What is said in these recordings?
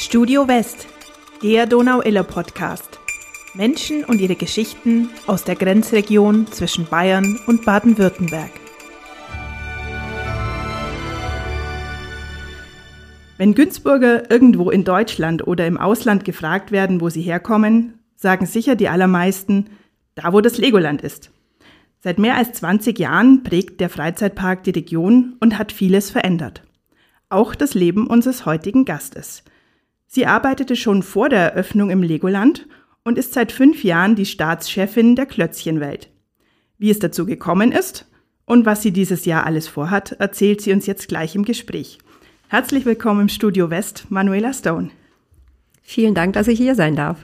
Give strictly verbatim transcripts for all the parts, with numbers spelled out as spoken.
Studio West, der Donau-Iller-Podcast. Menschen und ihre Geschichten aus der Grenzregion zwischen Bayern und Baden-Württemberg. Wenn Günzburger irgendwo in Deutschland oder im Ausland gefragt werden, wo sie herkommen, sagen sicher die allermeisten, da wo das Legoland ist. Seit mehr als zwanzig Jahren prägt der Freizeitpark die Region und hat vieles verändert. Auch das Leben unseres heutigen Gastes. Sie arbeitete schon vor der Eröffnung im Legoland und ist seit fünf Jahren die Staatschefin der Klötzchenwelt. Wie es dazu gekommen ist und was sie dieses Jahr alles vorhat, erzählt sie uns jetzt gleich im Gespräch. Herzlich willkommen im Studio West, Manuela Stone. Vielen Dank, dass ich hier sein darf.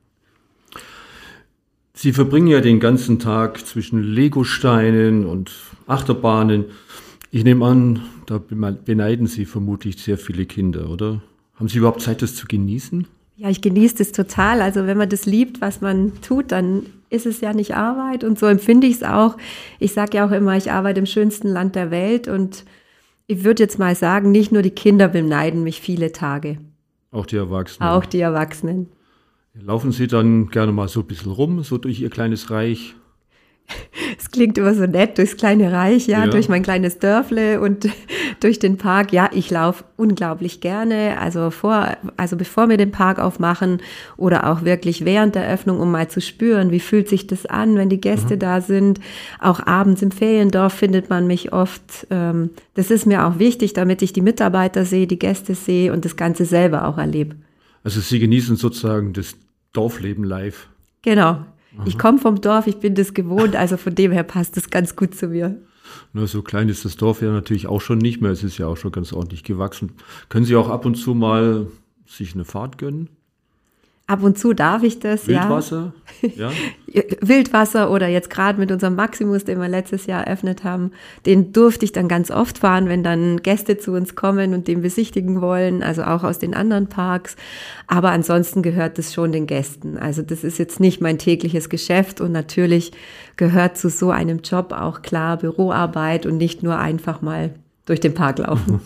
Sie verbringen ja den ganzen Tag zwischen Legosteinen und Achterbahnen. Ich nehme an, da beneiden Sie vermutlich sehr viele Kinder, oder? Haben Sie überhaupt Zeit, das zu genießen? Ja, ich genieße das total. Also wenn man das liebt, was man tut, dann ist es ja nicht Arbeit. Und so empfinde ich es auch. Ich sage ja auch immer, ich arbeite im schönsten Land der Welt. Und ich würde jetzt mal sagen, nicht nur die Kinder beneiden mich viele Tage. Auch die Erwachsenen? Auch die Erwachsenen. Laufen Sie dann gerne mal so ein bisschen rum, so durch Ihr kleines Reich? Es klingt immer so nett, durchs kleine Reich, ja, ja. durch mein kleines Dörfle und durch den Park. Ja, ich laufe unglaublich gerne, also vor, also bevor wir den Park aufmachen oder auch wirklich während der Öffnung, um mal zu spüren, wie fühlt sich das an, wenn die Gäste mhm. da sind. Auch abends im Feriendorf findet man mich oft. Das ist mir auch wichtig, damit ich die Mitarbeiter sehe, die Gäste sehe und das Ganze selber auch erlebe. Also Sie genießen sozusagen das Dorfleben live? Genau. Ich komme vom Dorf, ich bin das gewohnt, also von dem her passt das ganz gut zu mir. Na, so klein ist das Dorf ja natürlich auch schon nicht mehr, es ist ja auch schon ganz ordentlich gewachsen. Können Sie auch ab und zu mal sich eine Fahrt gönnen? Ab und zu darf ich das, Wildwasser? ja. ja. Wildwasser oder jetzt gerade mit unserem Maximus, den wir letztes Jahr eröffnet haben, den durfte ich dann ganz oft fahren, wenn dann Gäste zu uns kommen und den besichtigen wollen, also auch aus den anderen Parks. Aber ansonsten gehört das schon den Gästen. Also das ist jetzt nicht mein tägliches Geschäft und natürlich gehört zu so einem Job auch klar Büroarbeit und nicht nur einfach mal durch den Park laufen.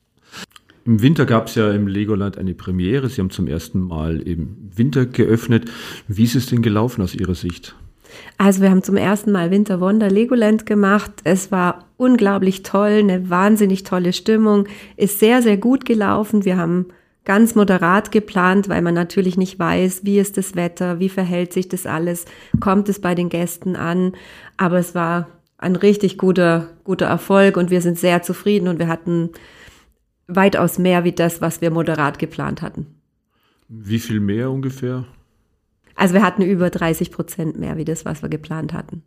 Im Winter gab es ja im Legoland eine Premiere. Sie haben zum ersten Mal im Winter geöffnet. Wie ist es denn gelaufen aus Ihrer Sicht? Also wir haben zum ersten Mal Winter Wonder Legoland gemacht. Es war unglaublich toll, eine wahnsinnig tolle Stimmung. Ist sehr, sehr gut gelaufen. Wir haben ganz moderat geplant, weil man natürlich nicht weiß, wie ist das Wetter, wie verhält sich das alles, kommt es bei den Gästen an. Aber es war ein richtig guter, guter Erfolg und wir sind sehr zufrieden und wir hatten weitaus mehr wie das, was wir moderat geplant hatten. Wie viel mehr ungefähr? Also wir hatten über dreißig Prozent mehr wie das, was wir geplant hatten.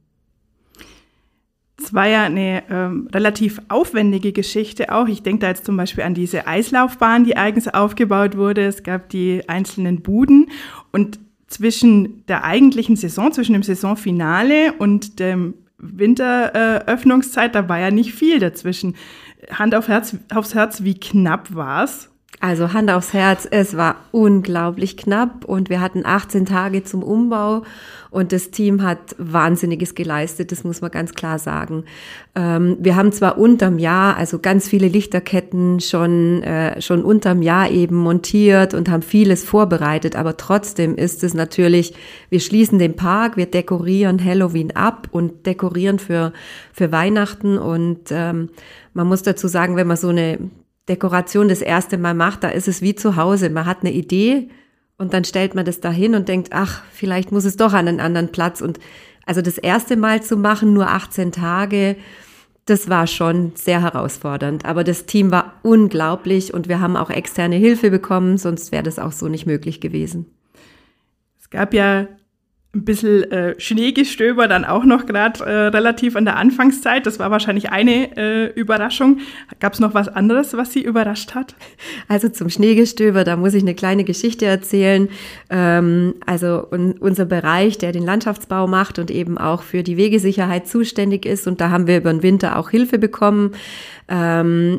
Es war ja eine ähm, relativ aufwendige Geschichte auch. Ich denke da jetzt zum Beispiel an diese Eislaufbahn, die eigens aufgebaut wurde. Es gab die einzelnen Buden und zwischen der eigentlichen Saison, zwischen dem Saisonfinale und dem Winteröffnungszeit, äh, da war ja nicht viel dazwischen. Hand auf Herz, aufs Herz, wie knapp war's? Also Hand aufs Herz, es war unglaublich knapp und wir hatten achtzehn Tage zum Umbau und das Team hat Wahnsinniges geleistet, das muss man ganz klar sagen. Ähm, wir haben zwar unterm Jahr, also ganz viele Lichterketten schon, äh, schon unterm Jahr eben montiert und haben vieles vorbereitet, aber trotzdem ist es natürlich, wir schließen den Park, wir dekorieren Halloween ab und dekorieren für, für Weihnachten und ähm, man muss dazu sagen, wenn man so eine Dekoration das erste Mal macht, da ist es wie zu Hause. Man hat eine Idee und dann stellt man das da hin und denkt, ach, vielleicht muss es doch an einen anderen Platz. Und also das erste Mal zu machen, nur achtzehn Tage, das war schon sehr herausfordernd. Aber das Team war unglaublich und wir haben auch externe Hilfe bekommen, sonst wäre das auch so nicht möglich gewesen. Es gab ja ein bisschen äh, Schneegestöber dann auch noch gerade äh, relativ an der Anfangszeit. Das war wahrscheinlich eine äh, Überraschung. Gab es noch was anderes, was Sie überrascht hat? Also zum Schneegestöber, da muss ich eine kleine Geschichte erzählen. Ähm, also un- unser Bereich, der den Landschaftsbau macht und eben auch für die Wegesicherheit zuständig ist. Und da haben wir über den Winter auch Hilfe bekommen. Ähm,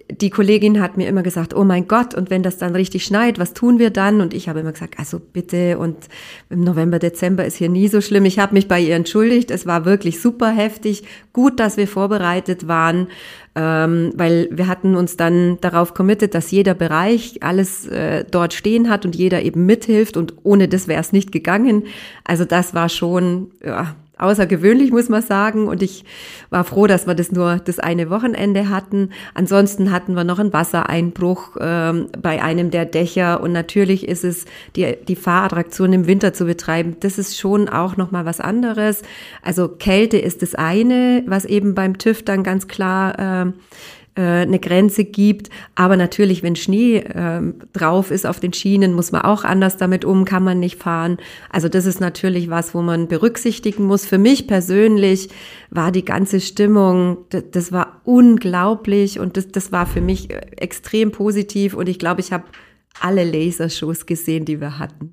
die Kollegin hat mir immer gesagt, oh mein Gott, und wenn das dann richtig schneit, was tun wir dann? Und ich habe immer gesagt, also bitte, und im November, Dezember ist hier nie so schlimm. Ich habe mich bei ihr entschuldigt, es war wirklich super heftig. Gut, dass wir vorbereitet waren, ähm, weil wir hatten uns dann darauf committed, dass jeder Bereich alles äh, dort stehen hat und jeder eben mithilft, und ohne das wäre es nicht gegangen. Also das war schon, ja, außergewöhnlich, muss man sagen, und ich war froh, dass wir das nur das eine Wochenende hatten. Ansonsten hatten wir noch einen Wassereinbruch ähm, bei einem der Dächer, und natürlich ist es, die, die Fahrattraktion im Winter zu betreiben, das ist schon auch nochmal was anderes. Also Kälte ist das eine, was eben beim TÜV dann ganz klar äh, eine Grenze gibt, aber natürlich, wenn Schnee äh, drauf ist auf den Schienen, muss man auch anders damit um, kann man nicht fahren. Also das ist natürlich was, wo man berücksichtigen muss. Für mich persönlich war die ganze Stimmung, das, das war unglaublich, und das, das war für mich extrem positiv, und ich glaube, ich habe alle Lasershows gesehen, die wir hatten.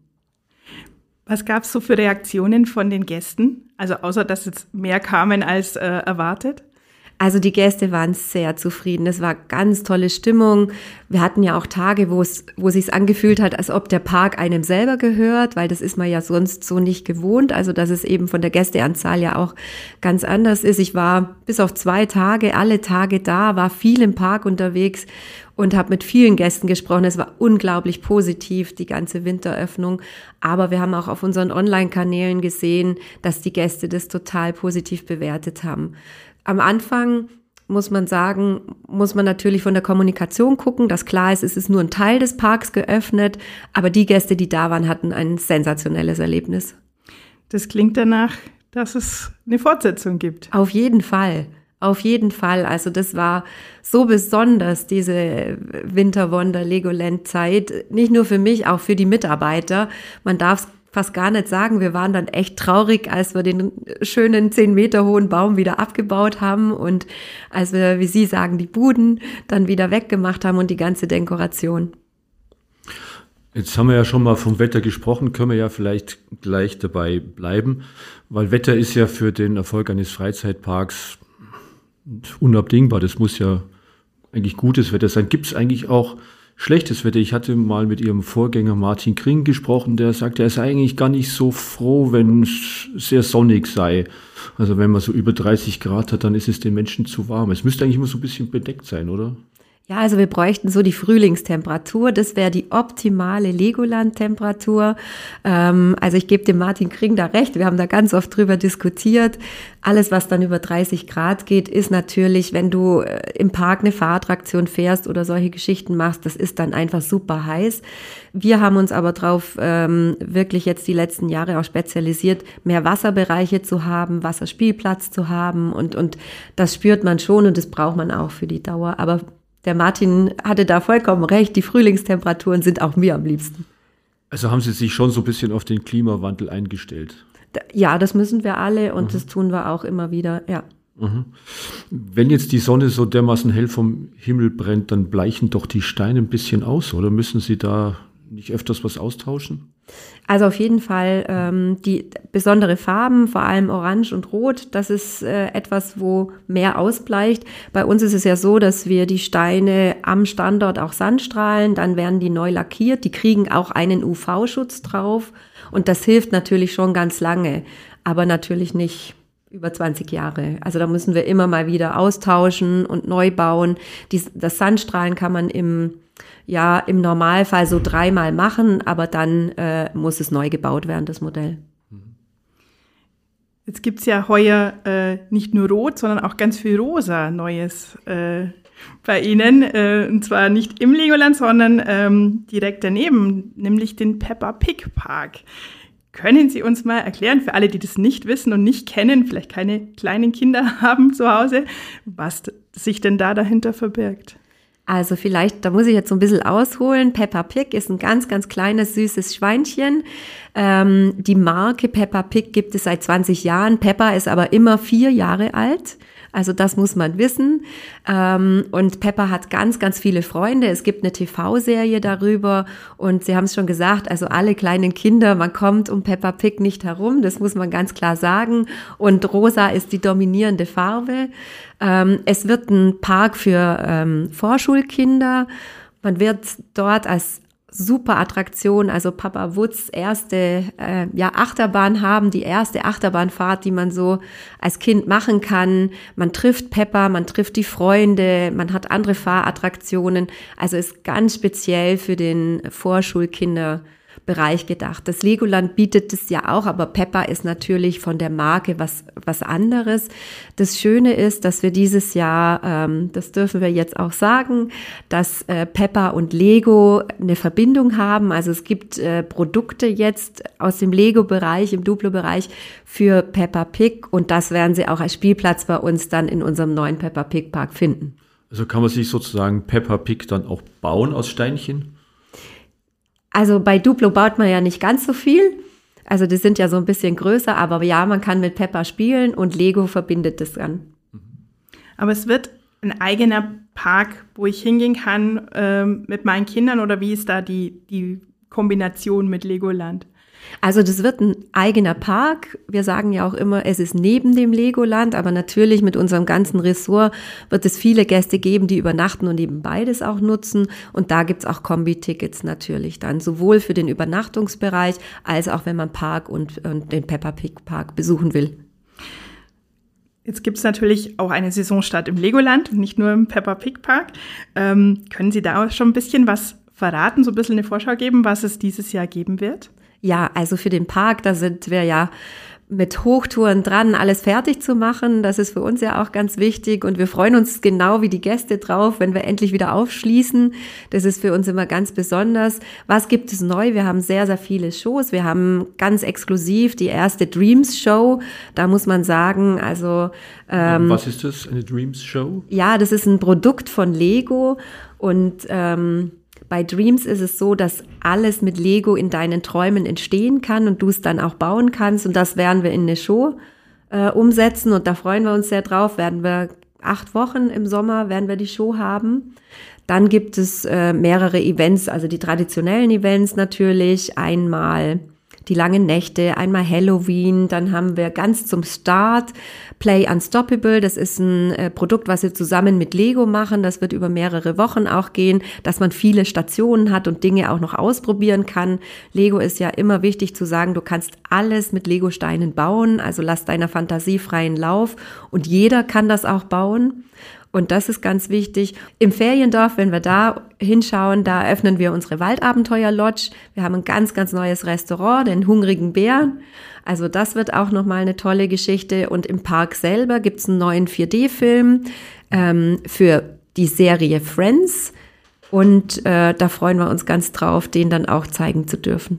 Was gab es so für Reaktionen von den Gästen? Also außer, dass jetzt mehr kamen als äh, erwartet? Also die Gäste waren sehr zufrieden. Es war ganz tolle Stimmung. Wir hatten ja auch Tage, wo es, wo sich's angefühlt hat, als ob der Park einem selber gehört, weil das ist man ja sonst so nicht gewohnt. Also dass es eben von der Gästeanzahl ja auch ganz anders ist. Ich war bis auf zwei Tage, alle Tage da, war viel im Park unterwegs und habe mit vielen Gästen gesprochen. Es war unglaublich positiv, die ganze Winteröffnung. Aber wir haben auch auf unseren Online-Kanälen gesehen, dass die Gäste das total positiv bewertet haben. Am Anfang, muss man sagen, muss man natürlich von der Kommunikation gucken, dass klar ist, es ist nur ein Teil des Parks geöffnet, aber die Gäste, die da waren, hatten ein sensationelles Erlebnis. Das klingt danach, dass es eine Fortsetzung gibt. Auf jeden Fall, auf jeden Fall. Also das war so besonders, diese Winter-Wonder-Legoland-Zeit, nicht nur für mich, auch für die Mitarbeiter. Man darf es fast gar nicht sagen, wir waren dann echt traurig, als wir den schönen zehn Meter hohen Baum wieder abgebaut haben und als wir, wie Sie sagen, die Buden dann wieder weggemacht haben und die ganze Dekoration. Jetzt haben wir ja schon mal vom Wetter gesprochen, können wir ja vielleicht gleich dabei bleiben, weil Wetter ist ja für den Erfolg eines Freizeitparks unabdingbar. Das muss ja eigentlich gutes Wetter sein. Gibt es eigentlich auch schlechtes Wetter? Ich hatte mal mit Ihrem Vorgänger Martin Kring gesprochen, der sagte, er sei eigentlich gar nicht so froh, wenn es sehr sonnig sei. Also wenn man so über dreißig Grad hat, dann ist es den Menschen zu warm. Es müsste eigentlich immer so ein bisschen bedeckt sein, oder? Ja, also wir bräuchten so die Frühlingstemperatur. Das wäre die optimale Legoland-Temperatur. Ähm, also ich gebe dem Martin Kring da recht. Wir haben da ganz oft drüber diskutiert. Alles, was dann über dreißig Grad geht, ist natürlich, wenn du im Park eine Fahrattraktion fährst oder solche Geschichten machst, das ist dann einfach super heiß. Wir haben uns aber drauf ähm, wirklich jetzt die letzten Jahre auch spezialisiert, mehr Wasserbereiche zu haben, Wasserspielplatz zu haben, und und das spürt man schon und das braucht man auch für die Dauer. Aber der Martin hatte da vollkommen recht, die Frühlingstemperaturen sind auch mir am liebsten. Also haben Sie sich schon so ein bisschen auf den Klimawandel eingestellt? Ja, das müssen wir alle, und mhm. das tun wir auch immer wieder, ja. Mhm. Wenn jetzt die Sonne so dermaßen hell vom Himmel brennt, dann bleichen doch die Steine ein bisschen aus, oder müssen Sie da nicht öfters was austauschen? Also auf jeden Fall ähm, die besondere Farben, vor allem Orange und Rot, das ist äh, etwas, wo mehr ausbleicht. Bei uns ist es ja so, dass wir die Steine am Standort auch sandstrahlen, dann werden die neu lackiert, die kriegen auch einen U V-Schutz drauf, und das hilft natürlich schon ganz lange, aber natürlich nicht über zwanzig Jahre. Also da müssen wir immer mal wieder austauschen und neu bauen. Dies, das Sandstrahlen kann man im ja im Normalfall so dreimal machen, aber dann äh, muss es neu gebaut werden, das Modell. Jetzt gibt es ja heuer äh, nicht nur Rot, sondern auch ganz viel Rosa Neues äh, bei Ihnen. Äh, und zwar nicht im Legoland, sondern ähm, direkt daneben, nämlich den Peppa Pig Park. Können Sie uns mal erklären, für alle, die das nicht wissen und nicht kennen, vielleicht keine kleinen Kinder haben zu Hause, was sich denn da dahinter verbirgt? Also vielleicht, da muss ich jetzt so ein bisschen ausholen. Peppa Pig ist ein ganz, ganz kleines, süßes Schweinchen. Ähm, die Marke Peppa Pig gibt es seit zwanzig Jahren. Peppa ist aber immer vier Jahre alt. Also das muss man wissen. Und Peppa hat ganz, ganz viele Freunde. Es gibt eine T V-Serie darüber und Sie haben es schon gesagt, also alle kleinen Kinder, man kommt um Peppa Pig nicht herum, das muss man ganz klar sagen. Und rosa ist die dominierende Farbe. Es wird ein Park für Vorschulkinder. Man wird dort als super Attraktion, also Papa Wutz erste äh, ja, Achterbahn haben, die erste Achterbahnfahrt, die man so als Kind machen kann. Man trifft Peppa, man trifft die Freunde, man hat andere Fahrattraktionen. Also ist ganz speziell für den Vorschulkinderbereich gedacht. Das Legoland bietet es ja auch, aber Peppa ist natürlich von der Marke was was anderes. Das Schöne ist, dass wir dieses Jahr, ähm, das dürfen wir jetzt auch sagen, dass äh, Peppa und Lego eine Verbindung haben. Also es gibt äh, Produkte jetzt aus dem Lego-Bereich, im Duplo-Bereich für Peppa Pig und das werden Sie auch als Spielplatz bei uns dann in unserem neuen Peppa Pig Park finden. Also kann man sich sozusagen Peppa Pig dann auch bauen aus Steinchen? Also bei Duplo baut man ja nicht ganz so viel. Also die sind ja so ein bisschen größer, aber ja, man kann mit Peppa spielen und Lego verbindet das dann. Aber es wird ein eigener Park, wo ich hingehen kann ähm, mit meinen Kindern oder wie ist da die, die Kombination mit Legoland? Also das wird ein eigener Park. Wir sagen ja auch immer, es ist neben dem Legoland, aber natürlich mit unserem ganzen Ressort wird es viele Gäste geben, die übernachten und eben beides auch nutzen. Und da gibt's auch Kombi-Tickets natürlich dann, sowohl für den Übernachtungsbereich als auch wenn man Park und, und den Peppa Pig Park besuchen will. Jetzt gibt's natürlich auch eine Saisonstart im Legoland, nicht nur im Peppa Pig Park. Ähm, können Sie da schon ein bisschen was verraten, so ein bisschen eine Vorschau geben, was es dieses Jahr geben wird? Ja, also für den Park, da sind wir ja mit Hochtouren dran, alles fertig zu machen. Das ist für uns ja auch ganz wichtig und wir freuen uns genau wie die Gäste drauf, wenn wir endlich wieder aufschließen. Das ist für uns immer ganz besonders. Was gibt es neu? Wir haben sehr, sehr viele Shows. Wir haben ganz exklusiv die erste Dreams Show. Da muss man sagen, also ähm, was ist das, eine Dreams Show? Ja, das ist ein Produkt von Lego und ähm, bei Dreams ist es so, dass alles mit Lego in deinen Träumen entstehen kann und du es dann auch bauen kannst. Und das werden wir in eine Show äh, umsetzen und da freuen wir uns sehr drauf. Werden wir acht Wochen im Sommer, werden wir die Show haben. Dann gibt es äh, mehrere Events, also die traditionellen Events natürlich. Einmal die langen Nächte, einmal Halloween, dann haben wir ganz zum Start Play Unstoppable. Das ist ein äh, Produkt, was wir zusammen mit Lego machen. Das wird über mehrere Wochen auch gehen, dass man viele Stationen hat und Dinge auch noch ausprobieren kann. Lego ist ja immer wichtig zu sagen, du kannst alles mit Lego-Steinen bauen, also lass deiner Fantasie freien Lauf und jeder kann das auch bauen. Und das ist ganz wichtig. Im Feriendorf, wenn wir da hinschauen, da eröffnen wir unsere Waldabenteuer-Lodge. Wir haben ein ganz, ganz neues Restaurant, den Hungrigen Bären. Also das wird auch nochmal eine tolle Geschichte. Und im Park selber gibt's einen neuen vier D-Film ähm, für die Serie Friends. Und äh, da freuen wir uns ganz drauf, den dann auch zeigen zu dürfen.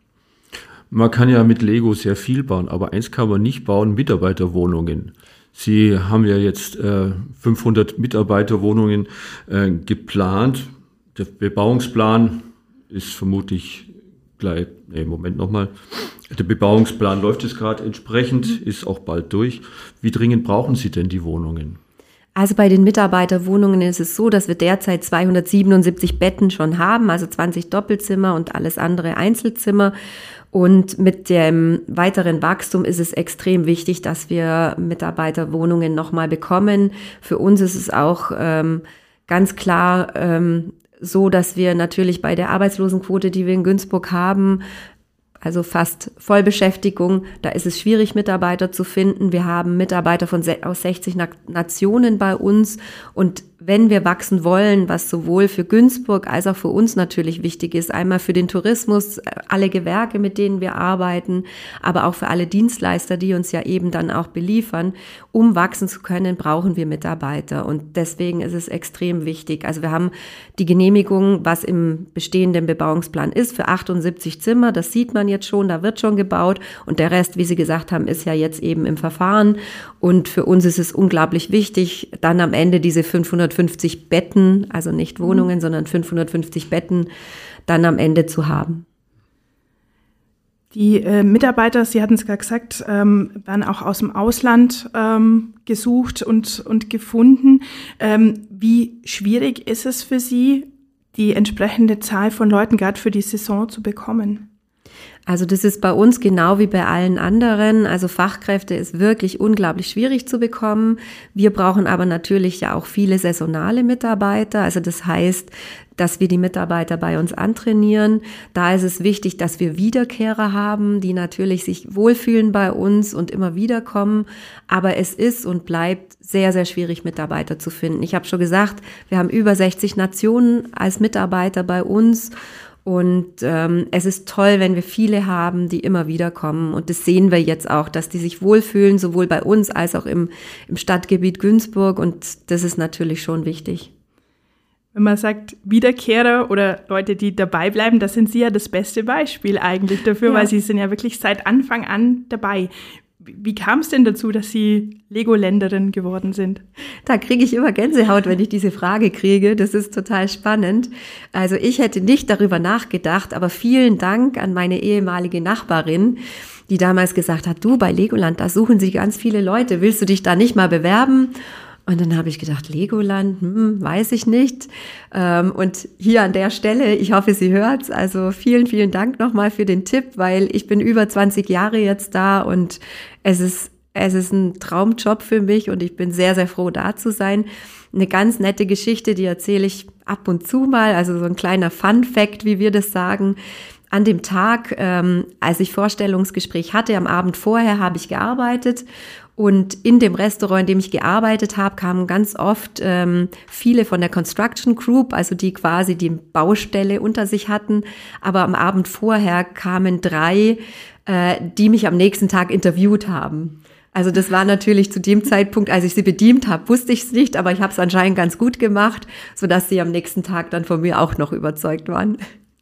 Man kann ja mit Lego sehr viel bauen, aber eins kann man nicht bauen, Mitarbeiterwohnungen. Sie haben ja jetzt äh, fünfhundert Mitarbeiterwohnungen äh, geplant. Der Bebauungsplan ist vermutlich gleich, nee, Moment nochmal. Der Bebauungsplan läuft jetzt gerade entsprechend, ist auch bald durch. Wie dringend brauchen Sie denn die Wohnungen? Also bei den Mitarbeiterwohnungen ist es so, dass wir derzeit zweihundertsiebenundsiebzig Betten schon haben, also zwanzig Doppelzimmer und alles andere Einzelzimmer. Und mit dem weiteren Wachstum ist es extrem wichtig, dass wir Mitarbeiterwohnungen nochmal bekommen. Für uns ist es auch ähm, ganz klar ähm, so, dass wir natürlich bei der Arbeitslosenquote, die wir in Günzburg haben, also fast Vollbeschäftigung, da ist es schwierig, Mitarbeiter zu finden. Wir haben Mitarbeiter von aus sechzig Nationen bei uns und wenn wir wachsen wollen, was sowohl für Günzburg als auch für uns natürlich wichtig ist, einmal für den Tourismus, alle Gewerke, mit denen wir arbeiten, aber auch für alle Dienstleister, die uns ja eben dann auch beliefern, um wachsen zu können, brauchen wir Mitarbeiter und deswegen ist es extrem wichtig. Also wir haben die Genehmigung, was im bestehenden Bebauungsplan ist, für achtundsiebzig Zimmer, das sieht man jetzt schon, da wird schon gebaut und der Rest, wie Sie gesagt haben, ist ja jetzt eben im Verfahren und für uns ist es unglaublich wichtig, dann am Ende diese fünfhundertfünfzig Betten, also nicht Wohnungen, mhm. sondern fünfhundertfünfzig Betten dann am Ende zu haben. Die äh, Mitarbeiter, Sie hatten es gerade gesagt, ähm, werden auch aus dem Ausland ähm, gesucht und, und gefunden. Ähm, wie schwierig ist es für Sie, die entsprechende Zahl von Leuten gerade für die Saison zu bekommen? Also das ist bei uns genau wie bei allen anderen. Also Fachkräfte ist wirklich unglaublich schwierig zu bekommen. Wir brauchen aber natürlich ja auch viele saisonale Mitarbeiter. Also das heißt, dass wir die Mitarbeiter bei uns antrainieren. Da ist es wichtig, dass wir Wiederkehrer haben, die natürlich sich wohlfühlen bei uns und immer wieder kommen. Aber es ist und bleibt sehr, sehr schwierig, Mitarbeiter zu finden. Ich habe schon gesagt, wir haben über sechzig Nationen als Mitarbeiter bei uns. Und ähm, es ist toll, wenn wir viele haben, die immer wieder kommen. Und das sehen wir jetzt auch, dass die sich wohlfühlen, sowohl bei uns als auch im, im Stadtgebiet Günzburg. Und das ist natürlich schon wichtig. Wenn man sagt Wiederkehrer oder Leute, die dabei bleiben, das sind Sie ja das beste Beispiel eigentlich dafür, ja. Weil Sie sind ja wirklich seit Anfang an dabei. Wie kam es denn dazu, dass Sie Lego-Länderin geworden sind? Da kriege ich immer Gänsehaut, wenn ich diese Frage kriege. Das ist total spannend. Also ich hätte nicht darüber nachgedacht, aber vielen Dank an meine ehemalige Nachbarin, die damals gesagt hat, du, bei Legoland, da suchen sich ganz viele Leute. Willst du dich da nicht mal bewerben? Und dann habe ich gedacht, Legoland, hm, weiß ich nicht. Und hier an der Stelle, ich hoffe, sie hört's. Also vielen, vielen Dank nochmal für den Tipp, weil ich bin über zwanzig Jahre jetzt da und es ist, es ist ein Traumjob für mich und ich bin sehr, sehr froh, da zu sein. Eine ganz nette Geschichte, die erzähle ich ab und zu mal, also so ein kleiner Fun-Fact, wie wir das sagen. An dem Tag, ähm, als ich Vorstellungsgespräch hatte, am Abend vorher habe ich gearbeitet und in dem Restaurant, in dem ich gearbeitet habe, kamen ganz oft ähm, viele von der Construction Group, also die quasi die Baustelle unter sich hatten. Aber am Abend vorher kamen drei, äh, die mich am nächsten Tag interviewt haben. Also das war natürlich zu dem Zeitpunkt, als ich sie bedient habe, wusste ich es nicht, aber ich habe es anscheinend ganz gut gemacht, sodass sie am nächsten Tag dann von mir auch noch überzeugt waren.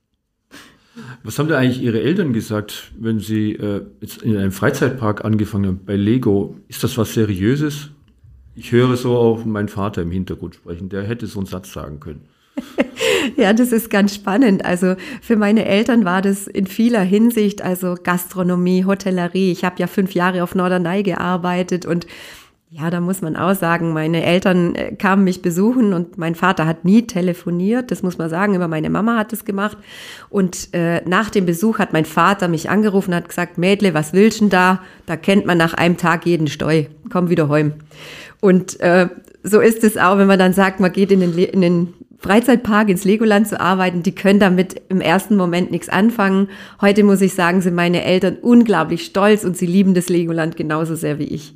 Was haben da eigentlich Ihre Eltern gesagt, wenn Sie äh, jetzt in einem Freizeitpark angefangen haben, bei Lego? Ist das was Seriöses? Ich höre so auch meinen Vater im Hintergrund sprechen, der hätte so einen Satz sagen können. Ja, das ist ganz spannend. Also für meine Eltern war das in vieler Hinsicht, also Gastronomie, Hotellerie. Ich habe ja fünf Jahre auf Norderney gearbeitet und ja, da muss man auch sagen, meine Eltern kamen mich besuchen und mein Vater hat nie telefoniert, das muss man sagen, immer meine Mama hat das gemacht. Und äh, nach dem Besuch hat mein Vater mich angerufen und hat gesagt, Mädle, was willst du denn da? Da kennt man nach einem Tag jeden Steu, komm wieder heim. Und äh, so ist es auch, wenn man dann sagt, man geht in den, Le- in den Freizeitpark, ins Legoland zu arbeiten, die können damit im ersten Moment nichts anfangen. Heute muss ich sagen, sind meine Eltern unglaublich stolz und sie lieben das Legoland genauso sehr wie ich.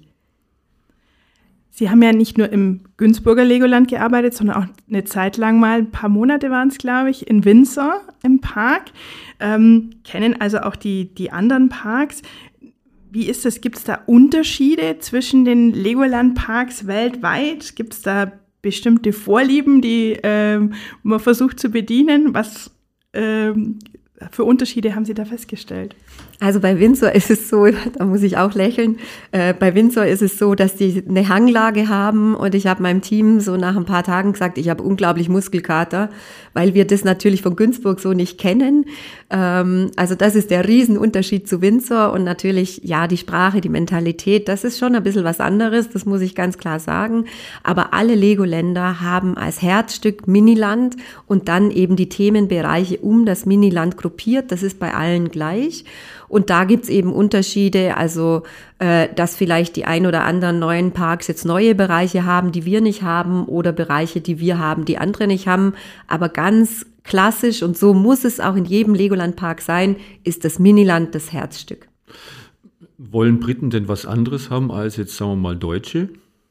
Sie haben ja nicht nur im Günzburger Legoland gearbeitet, sondern auch eine Zeit lang mal, ein paar Monate waren es, glaube ich, in Windsor im Park, ähm, kennen also auch die, die anderen Parks. Wie ist das? Gibt es da Unterschiede zwischen den Legoland-Parks weltweit? Gibt es da bestimmte Vorlieben, die ähm, man versucht zu bedienen? Was ähm, für Unterschiede haben Sie da festgestellt? Also bei Windsor ist es so, da muss ich auch lächeln, äh, bei Windsor ist es so, dass die eine Hanglage haben und ich habe meinem Team so nach ein paar Tagen gesagt, ich habe unglaublich Muskelkater, weil wir das natürlich von Günzburg so nicht kennen. Ähm, also das ist der Riesenunterschied zu Windsor und natürlich, ja, die Sprache, die Mentalität, das ist schon ein bisschen was anderes, das muss ich ganz klar sagen. Aber alle Legoländer haben als Herzstück Miniland und dann eben die Themenbereiche um das Miniland gruppiert, das ist bei allen gleich. Und da gibt's eben Unterschiede, also äh, dass vielleicht die ein oder anderen neuen Parks jetzt neue Bereiche haben, die wir nicht haben oder Bereiche, die wir haben, die andere nicht haben. Aber ganz klassisch, und so muss es auch in jedem Legoland-Park sein, ist das Miniland das Herzstück. Wollen Briten denn was anderes haben als jetzt, sagen wir mal, Deutsche?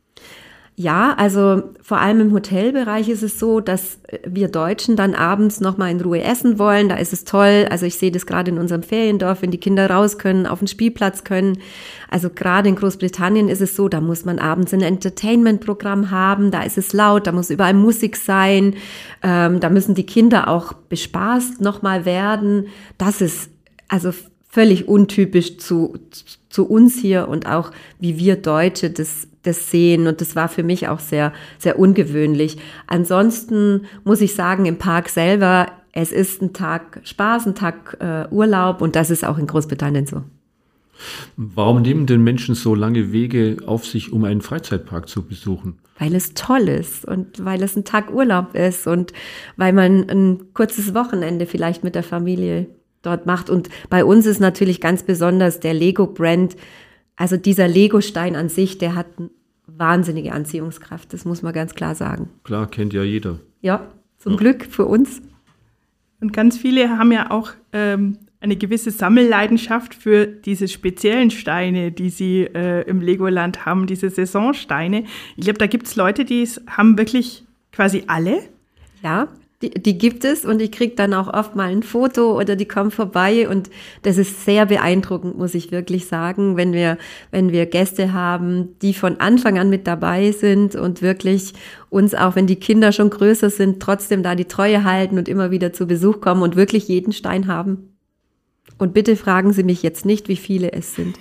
Ja, also vor allem im Hotelbereich ist es so, dass wir Deutschen dann abends nochmal in Ruhe essen wollen. Da ist es toll. Also ich sehe das gerade in unserem Feriendorf, wenn die Kinder raus können, auf den Spielplatz können. Also gerade in Großbritannien ist es so, da muss man abends ein Entertainment-Programm haben. Da ist es laut, da muss überall Musik sein. Ähm, da müssen die Kinder auch bespaßt nochmal werden. Das ist also völlig untypisch zu, zu uns hier und auch wie wir Deutsche das das sehen und das war für mich auch sehr, sehr ungewöhnlich. Ansonsten muss ich sagen, im Park selber es ist ein Tag Spaß, ein Tag äh, Urlaub und das ist auch in Großbritannien so. Warum nehmen denn Menschen so lange Wege auf sich, um einen Freizeitpark zu besuchen? Weil es toll ist und weil es ein Tag Urlaub ist und weil man ein kurzes Wochenende vielleicht mit der Familie dort macht. Und bei uns ist natürlich ganz besonders der Lego-Brand, also dieser Lego-Stein an sich, der hat eine wahnsinnige Anziehungskraft, das muss man ganz klar sagen. Klar, kennt ja jeder. Ja, zum Ja. Glück für uns. Und ganz viele haben ja auch ähm, eine gewisse Sammelleidenschaft für diese speziellen Steine, die sie äh, im Legoland haben, diese Saisonsteine. Ich glaube, da gibt es Leute, die es haben wirklich quasi alle. Ja, die, die gibt es und ich kriege dann auch oft mal ein Foto oder die kommen vorbei und das ist sehr beeindruckend, muss ich wirklich sagen, wenn wir, wenn wir Gäste haben, die von Anfang an mit dabei sind und wirklich uns, auch wenn die Kinder schon größer sind, trotzdem da die Treue halten und immer wieder zu Besuch kommen und wirklich jeden Stein haben. Und bitte fragen Sie mich jetzt nicht, wie viele es sind.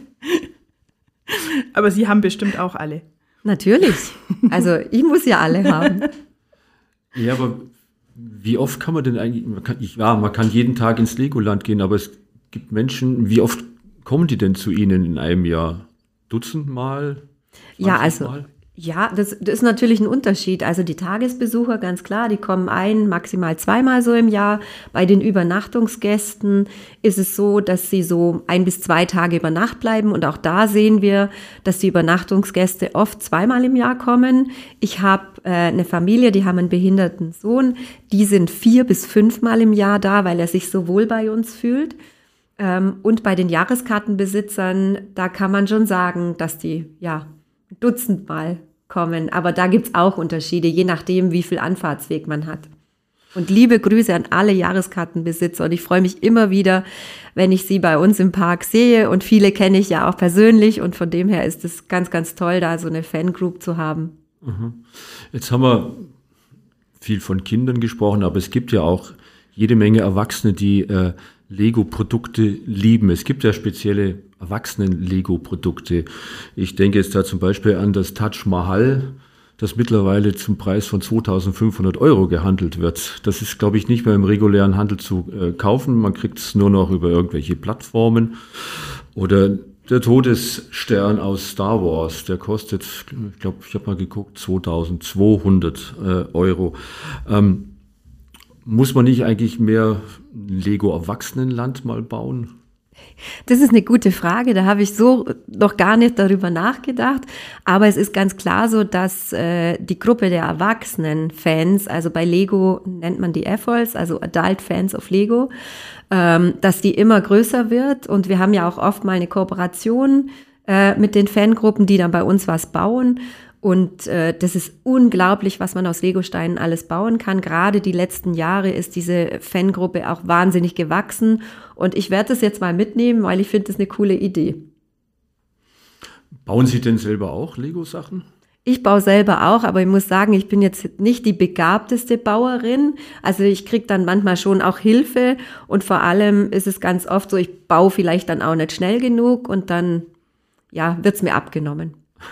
Aber Sie haben bestimmt auch alle. Natürlich. Also ich muss ja alle haben. Ja, aber wie oft kann man denn eigentlich, man kann, ja, man kann jeden Tag ins Legoland gehen, aber es gibt Menschen, wie oft kommen die denn zu Ihnen in einem Jahr? Dutzend Mal? Ja, also, Mal? ja, das, das ist natürlich ein Unterschied. Also die Tagesbesucher, ganz klar, die kommen ein, maximal zweimal so im Jahr. Bei den Übernachtungsgästen ist es so, dass sie so ein bis zwei Tage über Nacht bleiben. Und auch da sehen wir, dass die Übernachtungsgäste oft zweimal im Jahr kommen. Ich habe äh, eine Familie, die haben einen behinderten Sohn. Die sind vier bis fünfmal im Jahr da, weil er sich so wohl bei uns fühlt. Ähm, und bei den Jahreskartenbesitzern, da kann man schon sagen, dass die, ja, Dutzendmal kommen, aber da gibt's auch Unterschiede, je nachdem, wie viel Anfahrtsweg man hat. Und liebe Grüße an alle Jahreskartenbesitzer und ich freue mich immer wieder, wenn ich sie bei uns im Park sehe und viele kenne ich ja auch persönlich und von dem her ist es ganz, ganz toll, da so eine Fangroup zu haben. Jetzt haben wir viel von Kindern gesprochen, aber es gibt ja auch jede Menge Erwachsene, die äh, Lego-Produkte lieben. Es gibt ja spezielle Erwachsenen-Lego-Produkte. Ich denke jetzt da zum Beispiel an das Taj Mahal, das mittlerweile zum Preis von zweitausendfünfhundert Euro gehandelt wird. Das ist, glaube ich, nicht mehr im regulären Handel zu äh, kaufen. Man kriegt es nur noch über irgendwelche Plattformen. Oder der Todesstern aus Star Wars, der kostet, ich glaube, ich habe mal geguckt, zweitausendzweihundert äh, Euro. Ähm, Muss man nicht eigentlich mehr ein Lego-Erwachsenenland mal bauen? Das ist eine gute Frage, da habe ich so noch gar nicht darüber nachgedacht, aber es ist ganz klar so, dass äh, die Gruppe der Erwachsenen-Fans, also bei Lego nennt man die A F O Ls, also Adult Fans of Lego, ähm, dass die immer größer wird und wir haben ja auch oft mal eine Kooperation äh, mit den Fangruppen, die dann bei uns was bauen. Und äh, das ist unglaublich, was man aus Legosteinen alles bauen kann. Gerade die letzten Jahre ist diese Fangruppe auch wahnsinnig gewachsen. Und ich werde das jetzt mal mitnehmen, weil ich finde das eine coole Idee. Bauen Sie denn selber auch Lego-Sachen? Ich baue selber auch, aber ich muss sagen, ich bin jetzt nicht die begabteste Bauerin. Also ich kriege dann manchmal schon auch Hilfe. Und vor allem ist es ganz oft so, ich baue vielleicht dann auch nicht schnell genug und dann ja, wird es mir abgenommen.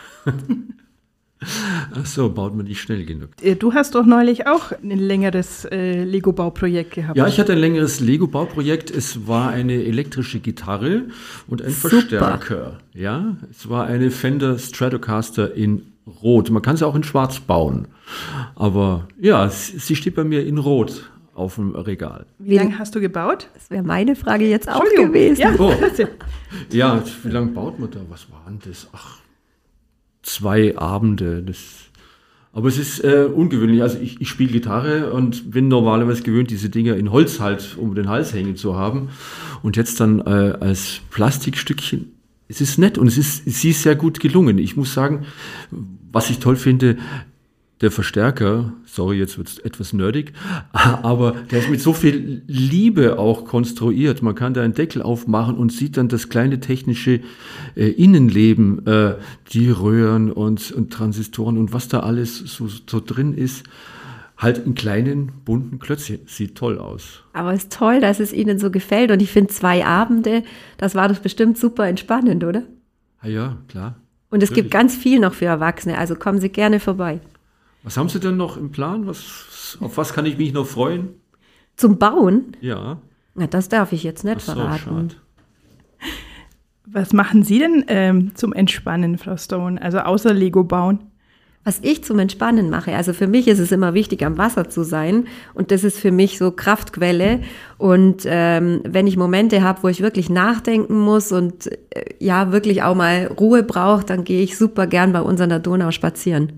Ach so, baut man nicht schnell genug. Du hast doch neulich auch ein längeres äh, Lego-Bauprojekt gehabt. Ja, ich hatte ein längeres Lego-Bauprojekt. Es war eine elektrische Gitarre und ein Super. Verstärker. Ja, es war eine Fender Stratocaster in Rot. Man kann sie auch in Schwarz bauen. Aber ja, sie steht bei mir in Rot auf dem Regal. Wie lange hast du gebaut? Das wäre meine Frage jetzt auch Entschuldigung. gewesen. Ja. Oh. Ja, wie lange baut man da? Was war denn das? Ach, zwei Abende. Das, aber es ist äh, ungewöhnlich. Also ich, ich spiele Gitarre und bin normalerweise gewöhnt, diese Dinger in Holz halt um den Hals hängen zu haben. Und jetzt dann äh, als Plastikstückchen. Es ist nett und es ist, sie ist sehr gut gelungen. Ich muss sagen, was ich toll finde, der Verstärker, sorry, jetzt wird es etwas nerdig, aber der ist mit so viel Liebe auch konstruiert. Man kann da einen Deckel aufmachen und sieht dann das kleine technische äh, Innenleben, äh, die Röhren und, und Transistoren und was da alles so, so drin ist. Halt in kleinen, bunten Klötzchen. Sieht toll aus. Aber es ist toll, dass es Ihnen so gefällt. Und ich finde, zwei Abende, das war doch bestimmt super entspannend, oder? Ah ja, klar. Und es Natürlich. gibt ganz viel noch für Erwachsene, also kommen Sie gerne vorbei. Was haben Sie denn noch im Plan? Was, auf was kann ich mich noch freuen? Zum Bauen? Ja. Na, das darf ich jetzt nicht Ach so, verraten. schade. Was machen Sie denn ähm, zum Entspannen, Frau Stone? Also außer Lego bauen? Was ich zum Entspannen mache, also für mich ist es immer wichtig, am Wasser zu sein und das ist für mich so Kraftquelle und ähm, wenn ich Momente habe, wo ich wirklich nachdenken muss und äh, ja wirklich auch mal Ruhe brauche, dann gehe ich super gern bei uns an der Donau spazieren.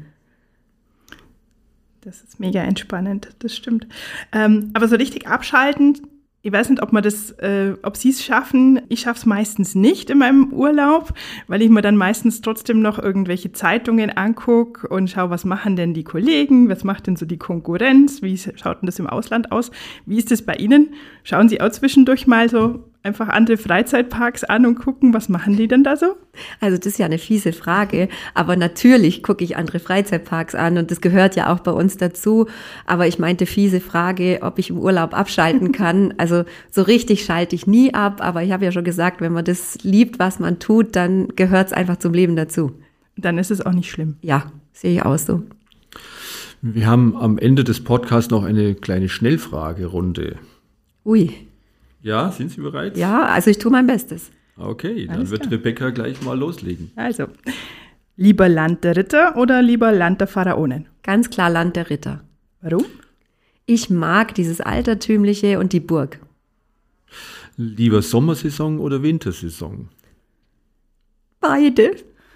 Das ist mega entspannend, das stimmt. Ähm, aber so richtig abschalten, ich weiß nicht, ob man das, äh, ob Sie es schaffen. Ich schaffe es meistens nicht in meinem Urlaub, weil ich mir dann meistens trotzdem noch irgendwelche Zeitungen angucke und schaue, was machen denn die Kollegen, was macht denn so die Konkurrenz, wie schaut denn das im Ausland aus? Wie ist das bei Ihnen? Schauen Sie auch zwischendurch mal so einfach andere Freizeitparks an und gucken, was machen die denn da so? Also das ist ja eine fiese Frage, aber natürlich gucke ich andere Freizeitparks an und das gehört ja auch bei uns dazu. Aber ich meinte fiese Frage, ob ich im Urlaub abschalten kann. Also so richtig schalte ich nie ab, aber ich habe ja schon gesagt, wenn man das liebt, was man tut, dann gehört es einfach zum Leben dazu. Dann ist es auch nicht schlimm. Ja, sehe ich auch so. Wir haben am Ende des Podcasts noch eine kleine Schnellfragerunde. Ui. Ja, sind Sie bereit? Ja, also ich tue mein Bestes. Okay, dann Alles wird klar. Rebecca gleich mal loslegen. Also, lieber Land der Ritter oder lieber Land der Pharaonen? Ganz klar Land der Ritter. Warum? Ich mag dieses Altertümliche und die Burg. Lieber Sommersaison oder Wintersaison? Beide.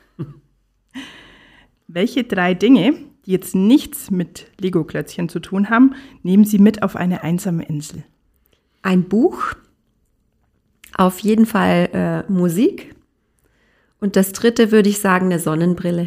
Welche drei Dinge, die jetzt nichts mit Lego-Klötzchen zu tun haben, nehmen Sie mit auf eine einsame Insel? Ein Buch, auf jeden Fall äh, Musik und das dritte würde ich sagen eine Sonnenbrille.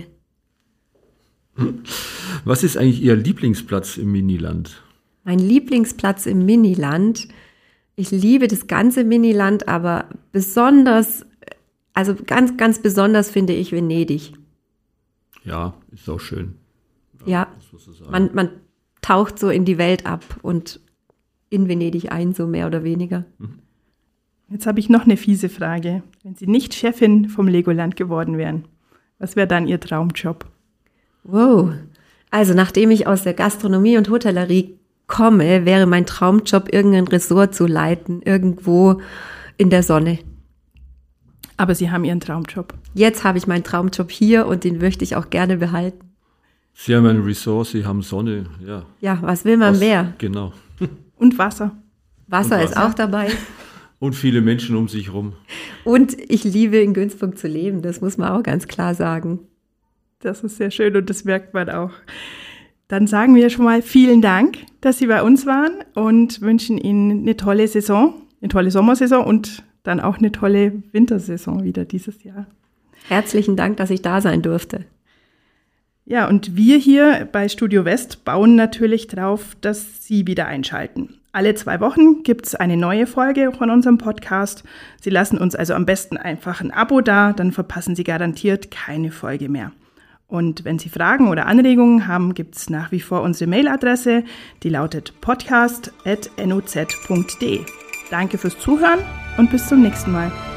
Was ist eigentlich Ihr Lieblingsplatz im Miniland? Mein Lieblingsplatz im Miniland, ich liebe das ganze Miniland, aber besonders, also ganz, ganz besonders finde ich Venedig. Ja, ist auch schön. Ja, muss man so sagen. man, man taucht so in die Welt ab und in Venedig ein, so mehr oder weniger. Jetzt habe ich noch eine fiese Frage. Wenn Sie nicht Chefin vom Legoland geworden wären, was wäre dann Ihr Traumjob? Wow. Also nachdem ich aus der Gastronomie und Hotellerie komme, wäre mein Traumjob, irgendein Ressort zu leiten, irgendwo in der Sonne. Aber Sie haben Ihren Traumjob. Jetzt habe ich meinen Traumjob hier und den möchte ich auch gerne behalten. Sie haben ein Resort, Sie haben Sonne, ja. Ja, was will man Was- mehr? Genau. Und Wasser. Wasser Und ist Wasser. auch dabei. Und viele Menschen um sich rum. Und ich liebe in Günzburg zu leben, das muss man auch ganz klar sagen. Das ist sehr schön und das merkt man auch. Dann sagen wir schon mal vielen Dank, dass Sie bei uns waren und wünschen Ihnen eine tolle Saison, eine tolle Sommersaison und dann auch eine tolle Wintersaison wieder dieses Jahr. Herzlichen Dank, dass ich da sein durfte. Ja, und wir hier bei Studio West bauen natürlich drauf, dass Sie wieder einschalten. Alle zwei Wochen gibt es eine neue Folge von unserem Podcast. Sie lassen uns also am besten einfach ein Abo da, dann verpassen Sie garantiert keine Folge mehr. Und wenn Sie Fragen oder Anregungen haben, gibt es nach wie vor unsere Mailadresse, die lautet podcast at noz punkt de. Danke fürs Zuhören und bis zum nächsten Mal.